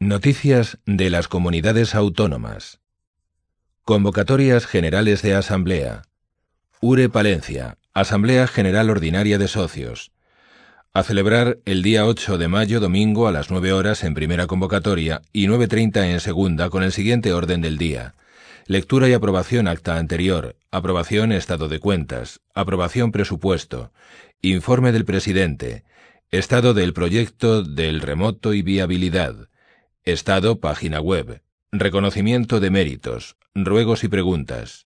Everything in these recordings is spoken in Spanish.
Noticias de las comunidades autónomas. Convocatorias generales de asamblea. URE Palencia, Asamblea General Ordinaria de Socios. A celebrar el día 8 de mayo, domingo, a las 9 horas en primera convocatoria y 9:30 en segunda, con el siguiente orden del día. Lectura y aprobación acta anterior, aprobación estado de cuentas, aprobación presupuesto, informe del presidente, estado del proyecto del remoto y viabilidad, estado página web, reconocimiento de méritos, ruegos y preguntas.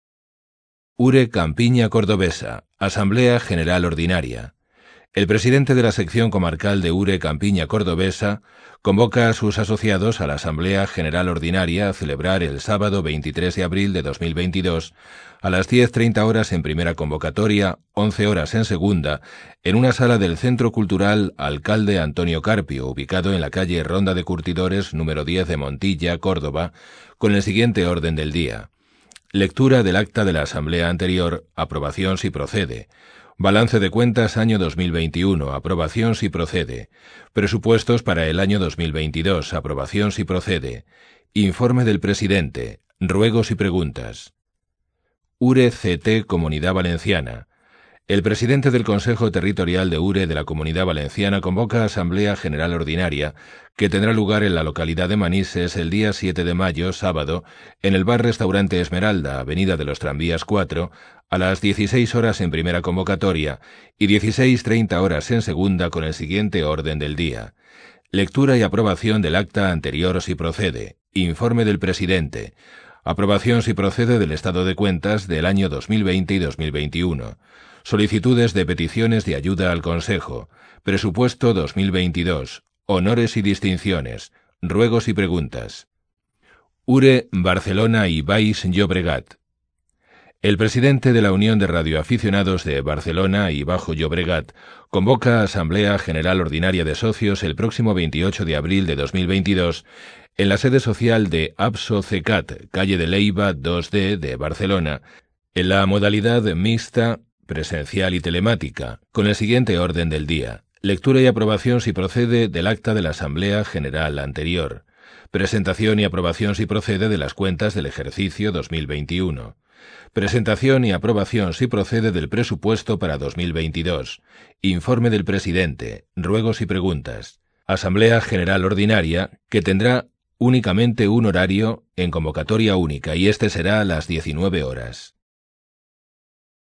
URE Campiña Cordobesa, Asamblea General Ordinaria. El presidente de la sección comarcal de URE Campiña Cordobesa convoca a sus asociados a la Asamblea General Ordinaria a celebrar el sábado 23 de abril de 2022 a las 10:30 horas en primera convocatoria, 11 horas en segunda, en una sala del Centro Cultural Alcalde Antonio Carpio, ubicado en la calle Ronda de Curtidores, número 10 de Montilla, Córdoba, con el siguiente orden del día. Lectura del acta de la asamblea anterior, aprobación si procede. Balance de cuentas año 2021, aprobación si procede. Presupuestos para el año 2022, aprobación si procede. Informe del presidente, ruegos y preguntas. URE CT Comunidad Valenciana. El presidente del Consejo Territorial de URE de la Comunidad Valenciana convoca a Asamblea General Ordinaria, que tendrá lugar en la localidad de Manises el día 7 de mayo, sábado, en el bar-restaurante Esmeralda, Avenida de los Tranvías 4, a las 16 horas en primera convocatoria y 16:30 horas en segunda, con el siguiente orden del día. Lectura y aprobación del acta anterior si procede. Informe del presidente. Aprobación si procede del estado de cuentas del año 2020 y 2021. Solicitudes de peticiones de ayuda al Consejo. Presupuesto 2022. Honores y distinciones. Ruegos y preguntas. URE Barcelona y Baix Llobregat. El presidente de la Unión de Radioaficionados de Barcelona y Bajo Llobregat convoca a Asamblea General Ordinaria de Socios el próximo 28 de abril de 2022 en la sede social de APSO-CECAT, calle de Leiva 2D de Barcelona, en la modalidad mixta, presencial y telemática, con el siguiente orden del día. Lectura y aprobación si procede del acta de la Asamblea General anterior. Presentación y aprobación si procede de las cuentas del ejercicio 2021. Presentación y aprobación si procede del presupuesto para 2022. Informe del presidente. Ruegos y preguntas. Asamblea General Ordinaria, que tendrá únicamente un horario en convocatoria única, y este será a las 19 horas.